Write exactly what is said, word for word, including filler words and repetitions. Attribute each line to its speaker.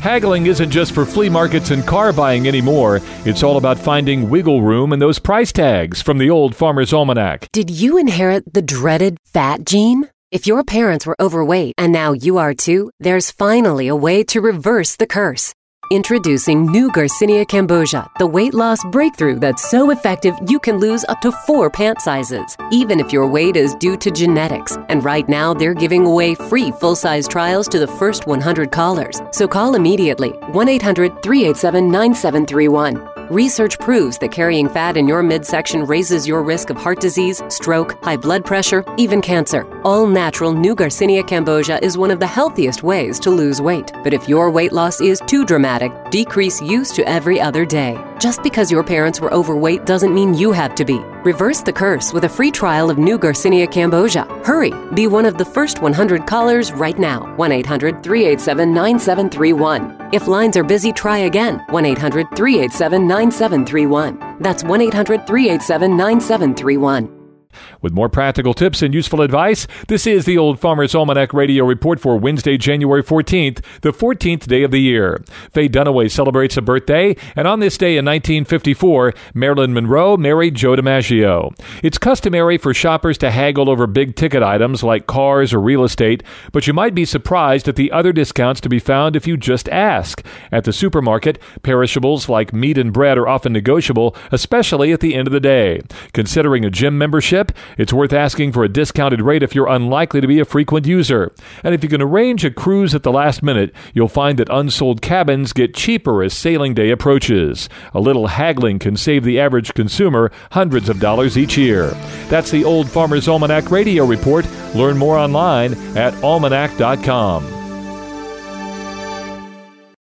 Speaker 1: Haggling isn't just for flea markets and car buying anymore. It's all about finding wiggle room in those price tags from the Old Farmer's Almanac.
Speaker 2: Did you inherit the dreaded fat gene? If your parents were overweight and now you are too, there's finally a way to reverse the curse. Introducing new Garcinia Cambogia, the weight loss breakthrough that's so effective you can lose up to four pant sizes, even if your weight is due to genetics. And right now, they're giving away free full-size trials to the first one hundred callers. So call immediately, one eight hundred, three eight seven, nine seven three one. Research proves that carrying fat in your midsection raises your risk of heart disease, stroke, high blood pressure, even cancer. All-natural new Garcinia Cambogia is one of the healthiest ways to lose weight. But if your weight loss is too dramatic, decrease use to every other day. Just because your parents were overweight doesn't mean you have to be. Reverse the curse with a free trial of new Garcinia Cambogia. Hurry! Be one of the first one hundred callers right now. one eight hundred, three eight seven, nine seven three one. If lines are busy, try again. one eight hundred, three eight seven, nine seven three one. That's one eight hundred, three eight seven, nine seven three one.
Speaker 1: With more practical tips and useful advice, this is the Old Farmer's Almanac Radio Report for Wednesday, January fourteenth, the fourteenth day of the year. Faye Dunaway celebrates a birthday, and on this day in nineteen fifty-four, Marilyn Monroe married Joe DiMaggio. It's customary for shoppers to haggle over big-ticket items like cars or real estate, but you might be surprised at the other discounts to be found if you just ask. At the supermarket, perishables like meat and bread are often negotiable, especially at the end of the day. Considering a gym membership, it's worth asking for a discounted rate if you're unlikely to be a frequent user. And if you can arrange a cruise at the last minute, you'll find that unsold cabins get cheaper as sailing day approaches. A little haggling can save the average consumer hundreds of dollars each year. That's the Old Farmer's Almanac Radio Report. Learn more online at almanac dot com.